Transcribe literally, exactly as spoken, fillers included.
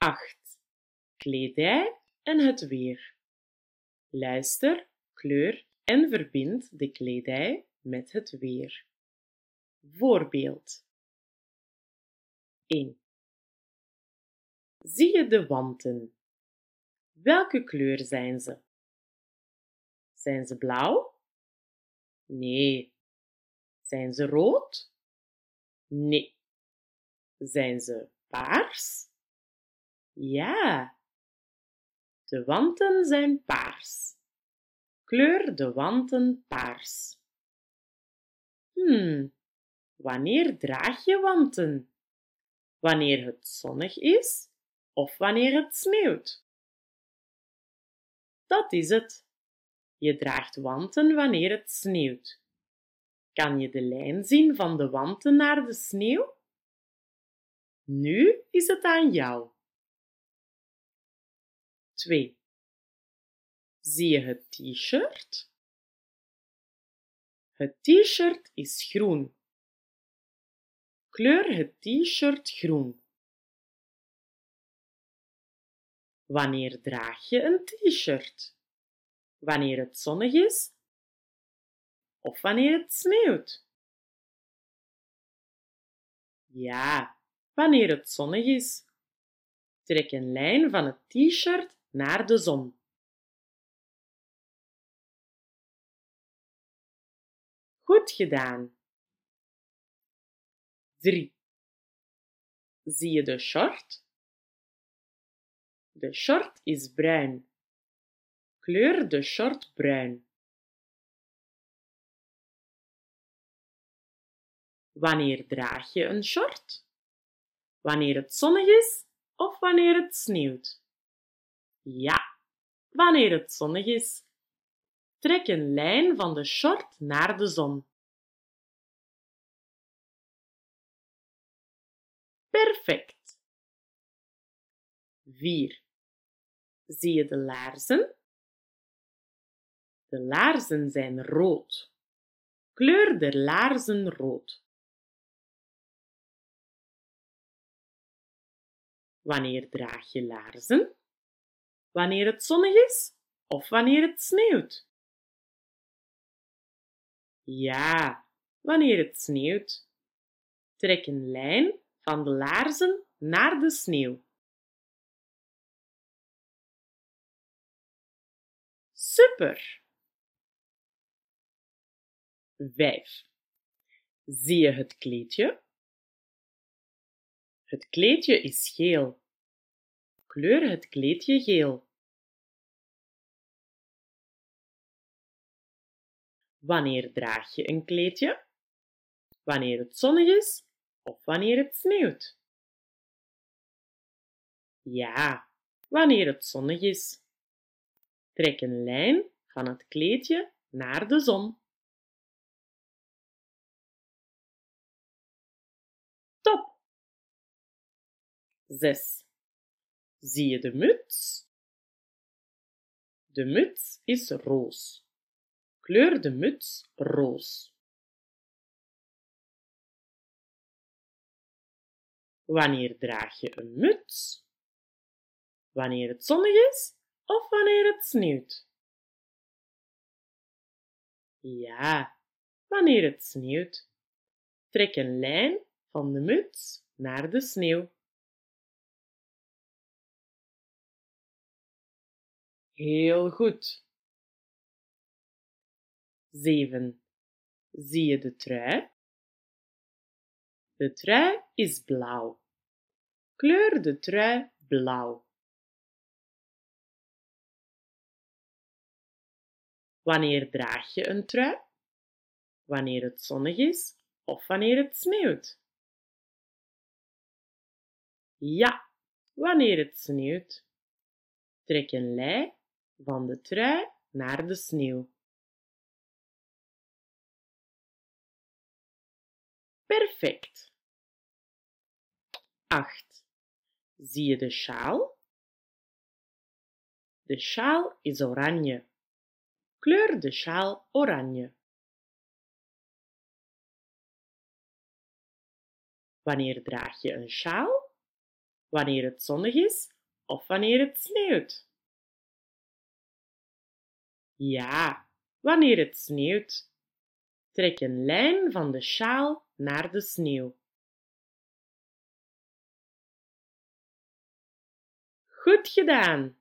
acht. Kledij en het weer. Luister, kleur en verbind de kledij met het weer. Voorbeeld één. Zie je de wanten? Welke kleur zijn ze? Zijn ze blauw? Nee. Zijn ze rood? Nee. Zijn ze paars? Ja. De wanten zijn paars. Kleur de wanten paars. Hmm, wanneer draag je wanten? Wanneer het zonnig is of wanneer het sneeuwt? Dat is het. Je draagt wanten wanneer het sneeuwt. Kan je de lijn zien van de wanten naar de sneeuw? Nu is het aan jou. twee. Zie je het t-shirt? Het t-shirt is groen. Kleur het t-shirt groen. Wanneer draag je een t-shirt? Wanneer het zonnig is of wanneer het sneeuwt? Ja, wanneer het zonnig is. Trek een lijn van het t-shirt naar de zon. Goed gedaan. drie. Zie je de short? De short is bruin. Kleur de short bruin. Wanneer draag je een short? Wanneer het zonnig is of wanneer het sneeuwt? Ja, wanneer het zonnig is. Trek een lijn van de short naar de zon. Perfect. vier. Zie je de laarzen? De laarzen zijn rood. Kleur de laarzen rood. Wanneer draag je laarzen? Wanneer het zonnig is of wanneer het sneeuwt? Ja, wanneer het sneeuwt. Trek een lijn van de laarzen naar de sneeuw. Super! vijf. Zie je het kleedje? Het kleedje is geel. Kleur het kleedje geel. Wanneer draag je een kleedje? Wanneer het zonnig is of wanneer het sneeuwt? Ja, wanneer het zonnig is. Trek een lijn van het kleedje naar de zon. Top! zes. Zie je de muts? De muts is roos. Kleur de muts roos. Wanneer draag je een muts? Wanneer het zonnig is of wanneer het sneeuwt? Ja, wanneer het sneeuwt. Trek een lijn van de muts naar de sneeuw. Heel goed. zeven. Zie je de trui? De trui is blauw. Kleur de trui blauw. Wanneer draag je een trui? Wanneer het zonnig is of wanneer het sneeuwt? Ja, wanneer het sneeuwt. Trek een lijn van de trui naar de sneeuw. Perfect. acht. Zie je de sjaal? De sjaal is oranje. Kleur de sjaal oranje. Wanneer draag je een sjaal? Wanneer het zonnig is of wanneer het sneeuwt? Ja, wanneer het sneeuwt. Trek een lijn van de sjaal naar de sneeuw. Goed gedaan!